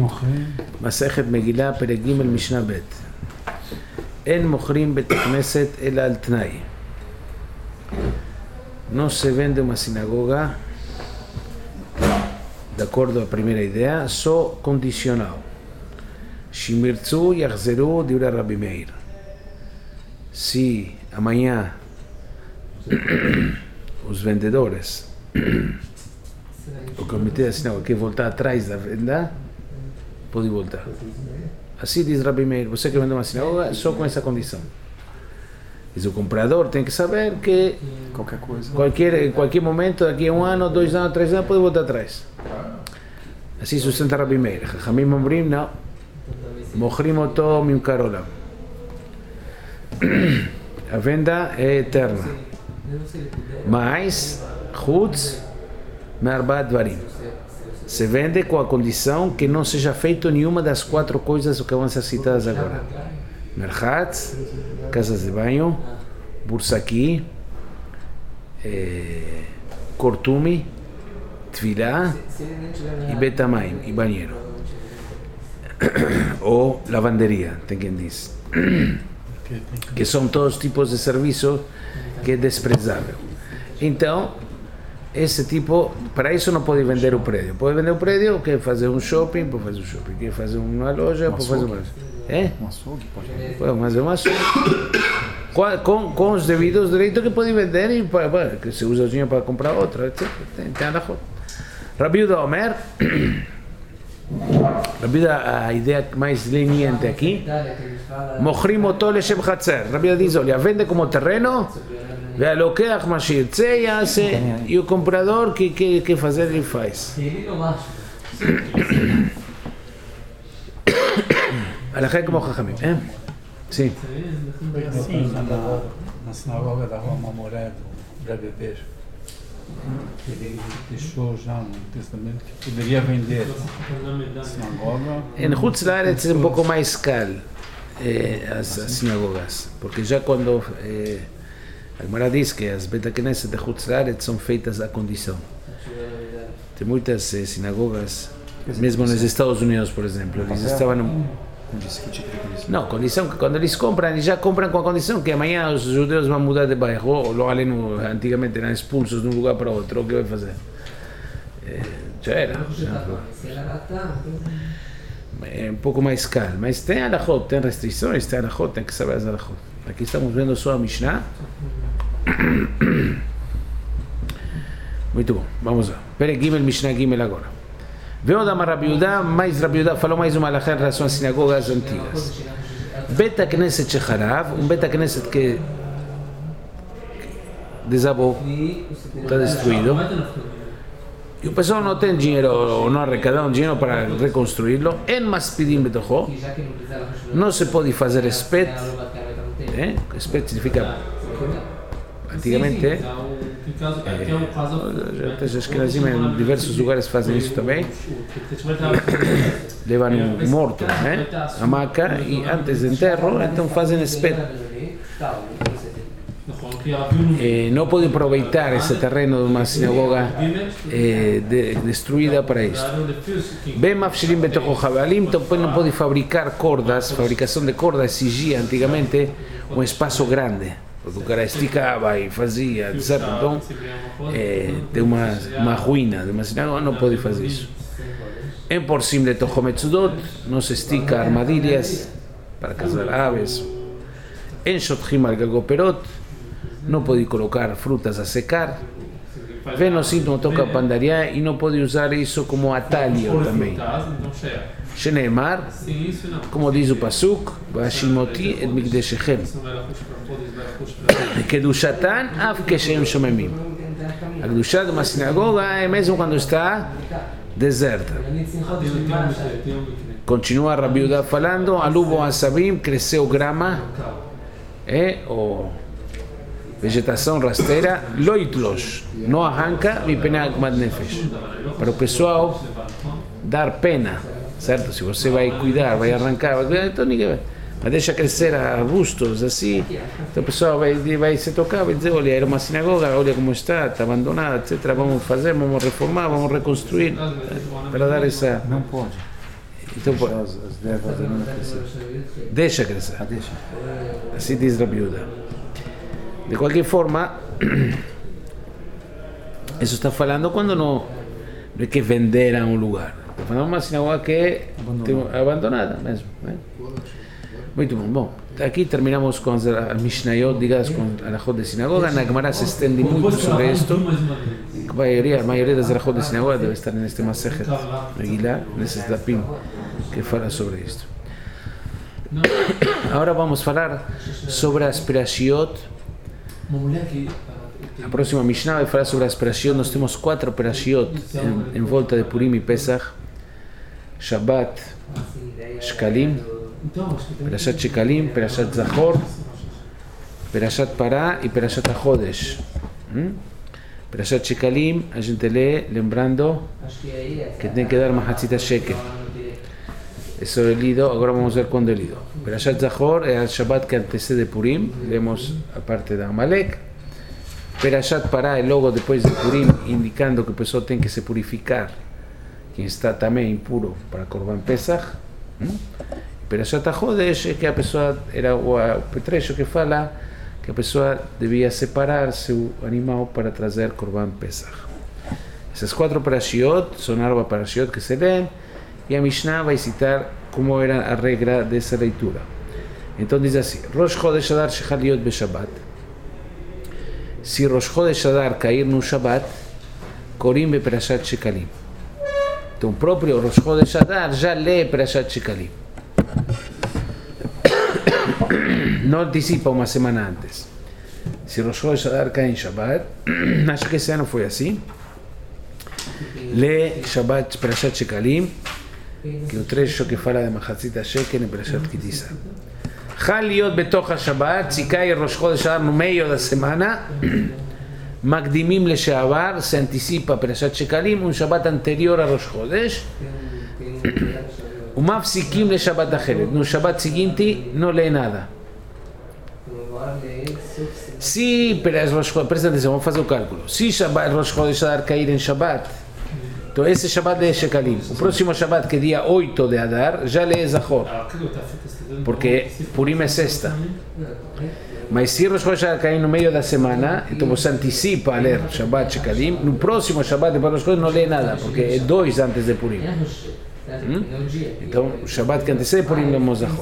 Masechet Megillah, Perek Gimel, Mishnah Bet. En mochrim bet knesset el al tnai. No se vende uma sinagoga, de acordo à primeira ideia, só condicional. Shimirtzu yachzeru divrei Rabbi Meir. Se amanhã os vendedores, o comitê da sinagoga quer voltar atrás da venda, pode voltar. Assim diz Rabbi Meir, você quer vender uma sinagoga só com essa condição. Mas o comprador tem que saber que qualquer coisa, em qualquer momento, daqui a 1 ano, 2 anos, 3 anos, pode voltar atrás. Assim sustenta Rabbi Meir. Chachamim omrim, não. Mochrim oto mimkar olam. A venda é eterna. Mas, chutz me'arba dvarim. Se vende com a condição que não seja feito nenhuma das 4 coisas que vão ser citadas agora. Merchatz, casas de banho, bursaki, cortume, tvilá e betamaim, e banheiro. Ou lavanderia, tem quem diz. Que são todos tipos de serviço que é desprezável. Então, esse tipo, para isso não pode vender o prédio. Pode vender o prédio, quer fazer um shopping, pode fazer um shopping. Quer fazer uma loja, pode fazer uma loja. É? Um açougue, pode vender. Pode fazer um açougue. Com os devidos direitos que pode vender e que se usa o dinheiro para comprar outra, etc. Tem alahot. Rabi Yehuda Omer, Rabi Yehuda, a ideia mais leniente aqui, mochrim oto leshem chatzer. Rabi Yehuda diz, olha, vende como terreno, והלוקח מה שירצה יעשה, e o comprador que quer fazer ele faz. הלכה כמו חכמים, Sim. Sim, na sinagoga da Rua Mamoré, do Beber, ele deixou já no testamento que poderia vender a sinagoga. Em Chutz La'aretz é um pouco mais caro as sinagogas, porque já quando a Gemara diz que as Bet HaKnesset de Chutz La'aretz são feitas à condição. Tem muitas sinagogas, mesmo nos Estados Unidos, por exemplo, eles estavam não, condição que quando eles compram, eles já compram com a condição que amanhã os judeus vão mudar de bairro, ou antigamente eram expulsos de um lugar para outro, o que vai fazer? Já era. É um pouco mais caro, mas tem alahot, tem restrições, tem alahot, tem que saber as alahot. Aqui estamos vendo só a Mishnah. Muito bom, vamos lá. Perek Gimel, Mishnah Gimel agora. Veio da Rabbi Yehuda, mas Rabbi Yehuda falou mais uma alahá em relação às sinagogas antigas. Bet HaKnesset shecharav, Bet HaKnesset que desabou, está destruído. E o pessoal não tem dinheiro, ou não arrecadaram dinheiro para reconstruí-lo. En maspidim betocho, não se pode fazer espet. Espet significa, antigamente, os Ashkenazim em diversos lugares fazem isso também. Levam um morto, a maca, e antes de enterro, então fazem espet. Não pode aproveitar esse terreno de uma sinagoga destruída para isso. Bem mafshirim betocho havalim, também não pode fabricar cordas. Fabricação de cordas exigia antigamente um espaço grande. Porque o cara esticava e fazia, etc. Então, tem uma ruína de uma sinagoga, não pode fazer isso. Em por cima de Tochometzudot, não se estica armadilhas para casar aves. Em Shotchim al-Gagoperot, não pode colocar frutas a secar. Venosim não toca pandariá e não pode usar isso como atalho também. Sheneemar, como diz o Pasuk, Vashimoti et Mikdeshechem. Kedushatan af keshem shomemim. A Kedushá de uma sinagoga é mesmo quando está deserta. Continua Rabbi Yehuda falando, alubo asabim, cresceu grama, ou vegetação rasteira, loitlos, não arranca, mipena gmad nefesh. Para o pessoal dar pena, certo? Se você vai cuidar, vai arrancar, então ninguém vai. Mas deixa crescer arbustos assim, então o pessoal vai se tocar, vai dizer, olha, era uma sinagoga, olha como está abandonada, etc. Vamos fazer, vamos reformar, vamos reconstruir, para dar essa... Não pode. Então, As devas devem crescer. deixa crescer. Deixa. Assim diz Rabi Yehuda. De qualquer forma, isso está falando quando não é que venderam um lugar. Está falando de uma sinagoga que é abandonada mesmo. Né? Muito bom. Bom, aqui terminamos com as Mishnayot ligadas com a Alachot de sinagoga. Na Gemara se estende muito sobre isto. A maioria das Alachot de sinagoga deve estar neste Masechet Megillah, nesses dapim que fala sobre isto. Agora vamos falar sobre as Perashiot. A próxima Mishnah vai falar sobre as Perashiot. Nós temos 4 Perashiot em volta de Purim e Pesach: Shabbat, Shkalim, Perashat Shekalim, Perashat Zachor, Perashat Pará e Perashat HaChodesh. Perashat Shekalim, a gente lê lembrando que tem que dar Mahatzita Shekel. Isso é lido, agora vamos ver quando é lido. Perashat Zachor é o Shabbat que antecede Purim, lemos a parte da Amalek. Perashat Pará é logo depois de Purim, indicando que a pessoa tem que se purificar, quem está também impuro para Korban Pesach. Perashat HaChodesh é que a pessoa, era o trecho que fala que a pessoa devia separar seu animal para trazer Korban Pesach. Essas 4 Perashiot são 4 Perashiot que se lêem, e a Mishnah vai citar como era a regra dessa leitura. Então diz assim: Rosh Chodesh Adar shechal liot beShabbat. Se Rosh Chodesh Adar cair no Shabbat, Korim bePerashat Shekalim. Então o próprio Rosh Chodesh Adar já lê Perashat Shekalim. Não antecipa uma semana antes. Se Rosh Chodesh Adar cai em Shabbat, acho que esse ano foi assim, lê Shabbat Perashat Shekalim, que é o trecho que fala de Mahatzita Shekel em Perashat Kitisa. Chaliot betoch Shabbat, se cai Rosh Chodesh Adar no meio da semana, Magdimim Leshavar, se antecipa Perashat Shekalim, um Shabbat anterior a Rosh Chodesh, o Mafsikim Leshabat Acheret, no Shabbat seguinte não lê nada. Se, presta atenção, vamos fazer o cálculo. Se Shabbat Rosh Chodesh Adar cair em Shabbat, então esse Shabbat é Shekalim. O próximo Shabbat, que é dia 8 de Adar, já lê Zachor, porque Purim é sexta. Mas se Rosh Chodesh Adar cair no meio da semana, então você antecipa a ler Shabbat Shekalim. No próximo Shabbat de Rosh Chodesh não lê nada, porque é 2 antes de Purim. Então o Shabbat que antecede Purim lemos Zachor.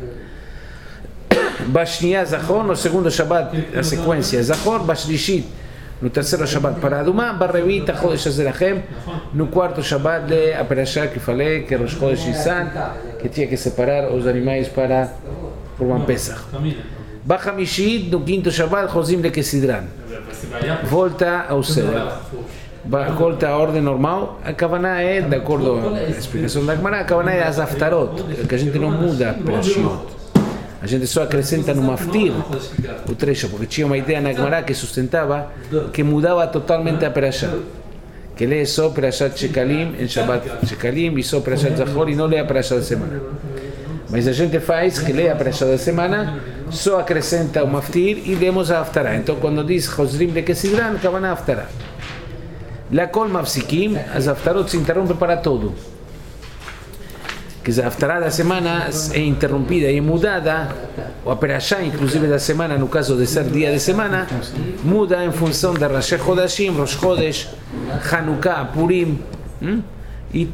Bashniya Zachor, no segundo Shabbat a sequência Zachor, Bashlishit no terceiro Shabbat Paraduma, Barrevita Chodesh Azerachem, no quarto Shabbat lê a Perashá que falei, que é Rosh Chodesh Nisan, que tinha que separar os animais para Korban Pesach. Bachamishit, no quinto Shabbat, Chozim le Kesidran, volta ao Seder. Volta à ordem normal. A Kavaná é, de acordo com a explicação da Gemara, a Kavaná é as Haftarot, que a gente não muda a Perashiot. A gente só acrescenta no Maftir o trecho, porque tinha uma ideia na Gemara que sustentava que mudava totalmente a Perashá, que lê só Perashat Shekalim em Shabbat Shekalim e só Perashat Zachor e não lê a Perashá da semana. Mas a gente faz que lê a Perashá da semana, só acrescenta o Maftir e lemos a Haftará. Então quando diz Chozrim le Kesidran, Kavaná Haftará. La Kol Mafsikim, as Haftarot se interrompem para todo. Que a Haftará da semana é interrompida e mudada, ou a Perashá, inclusive da semana, no caso de ser dia de semana, muda em função de Rashi Chodashim, Rosh Chodesh, Hanukkah, Purim, e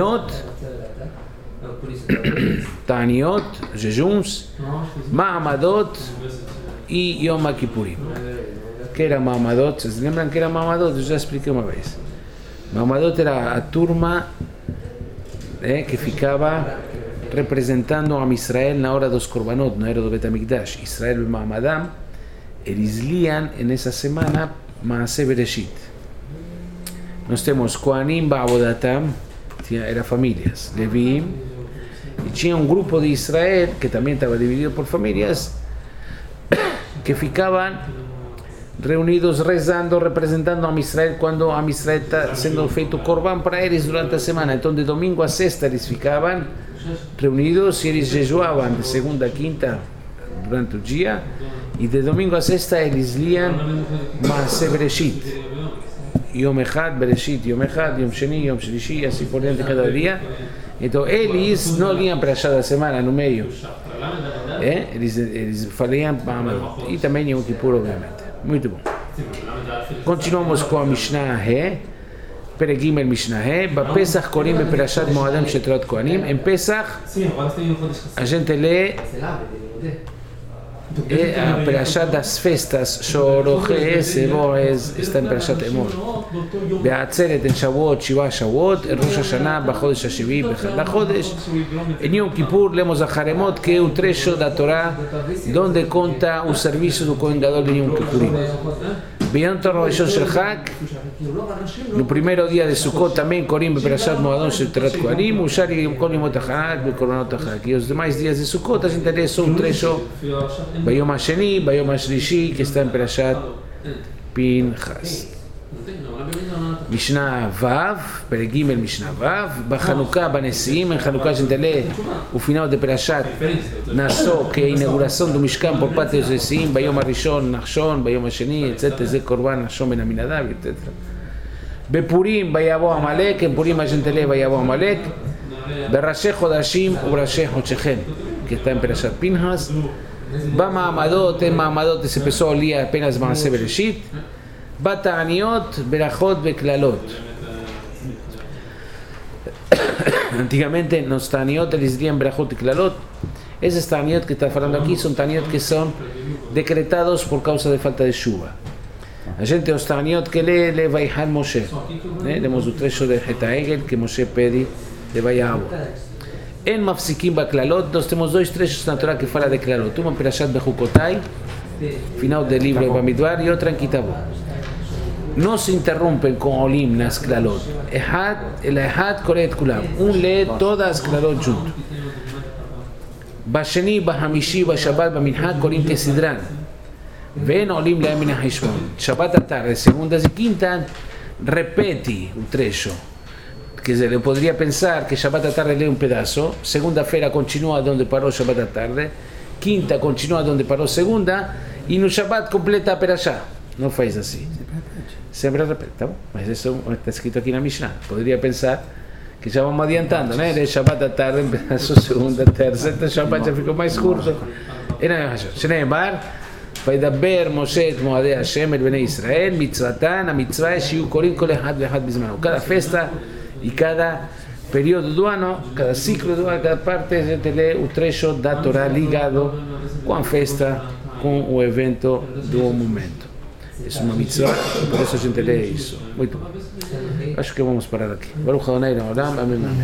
Ta'aniot, jejuns, Ma'amadot e Yom Kippurim. Que era Ma'amadot? Vocês lembram que era Ma'amadot? Eu já expliquei uma vez. Ma'amadot era a turma que ficava representando a Israel na hora dos Korbanot, na era do Bet HaMikdash. Israel e Ma'amadam, eles liam nessa semana Maaseh Bereshit. Nós temos Kohanim Ba'avodatam, era famílias, Levim, e tinha um grupo de Israel, que também estava dividido por famílias, que ficavam reunidos rezando, representando a Israel quando a Israel está sendo feito Korban para eles durante a semana. Então de domingo a sexta eles ficavam reunidos e eles jejuavam de segunda a quinta durante o dia, e de domingo a sexta eles liam Maaseh Bereshit, Yom Echad Bereshit, Yom Echad, Yom Sheni, Yom Shlishi, assim por diante cada dia, Então eles não liam para a da semana no meio. Eles faliam Maamadot. E também Yom Kippur, obviamente. Muito bom. Continuamos com a Mishnah He. Perek Gimel Mishnah He. Bapesach Korim Beperashat Moadam Shetrot Kohanim. Em Pesach, a gente lê a Perashat das festas. Shoroches Boez está em Perashat Emor. Beatzeret en Shavuot, Shiva Shavuot, en Rosh Hashanah, Bachodesh Hashivi, Bechad Lachodesh. En Yom Kippur lemos a Haremot, que é o trecho da Torá donde conta o serviço do Kohen Gadol de Yom Kippurim. Beyond Torah Shel Chag, no primeiro dia de Sukkot também, Korim Beperashat Moadam Shetrot Kohanim, Ushari Kol Yomot HaChag, Bekoronot HaChag. E os demais dias de Sukkot a gente lê só um trecho, Bayom HaSheni, Bayom HaShlishi, que está em Perashat Pinchas. Mishnah Vav, Perek Gimel Mishnah Vav, Bachanuká, Banesiim, em Hanuká a gente lê o final de Perashat Nassó, que é a inauguração do Mishkan por parte dos Nesiim, Bayom HaRishon, Nachshon, Bayom HaSheni, etc. Zé Korban, Nachshon Ben Aminadav, etc. Bepurim, Vayavo Amalek, em Purim a gente lê Vayavo Amalek, Berasheh Chodashim, Uberasheh Hoshechem, que está em Perashat Pinchas. Maamadot, en Maamadot se empezó a leer apenas Maaseh Bereshit. Bataniot, Berachot, Beklalot. Antigamente nos Taniot eles diziam Berachot e Klalot. Esses Taniot que está falando aqui são Taniot que são decretados por causa de falta de chuva. A gente os Taniot que lê Vayhan Moshe. Lemos o trecho de Hetaegel que Moshe pede de Vayavo. En Mafsikim Baklalot, nós temos dois trechos na Torá que fala de Klalot. Uma Perashat Bechukotai, final do livro de Bamidbar, e outra em Kitabot. No se interrumpen con Olim nas Klalot. El Ehad Kore et Kulam. Lê todas as Klalot junto. Basheni, Bahamishi, Bashabat, Baminha, Korim Kesidran. Ven Olim Lehem Min HaHeshbon. Shabbat à tarde, segundas e quintas, repete o trecho. Quer dizer, eu poderia pensar que Shabbat à tarde lê um pedaço, segunda-feira continua onde parou Shabbat à tarde, quinta continua onde parou segunda, e no Shabbat completa a Perashá. Não faz assim. Sempre repete, tá bom? Mas isso está escrito aqui na Mishnah. Poderia pensar que já vamos adiantando, né? De Shabbat à tarde, em pedaço segunda, terça, então Shabbat já ficou mais curto. Shneimar, וידבר משה את מועדי השם אל בני ישראל, מצוותן, המצווה é שיהיו קוראים כל אחד ואחד בזמנו. Cada festa e cada período do ano, cada ciclo do ano, cada parte, a gente lê o trecho da Torá ligado com a festa, com o evento do momento. É uma mitzvah, por isso a gente lê isso. Muito bom. Acho que vamos parar aqui. Baruch Adonai Le'olam. Amém.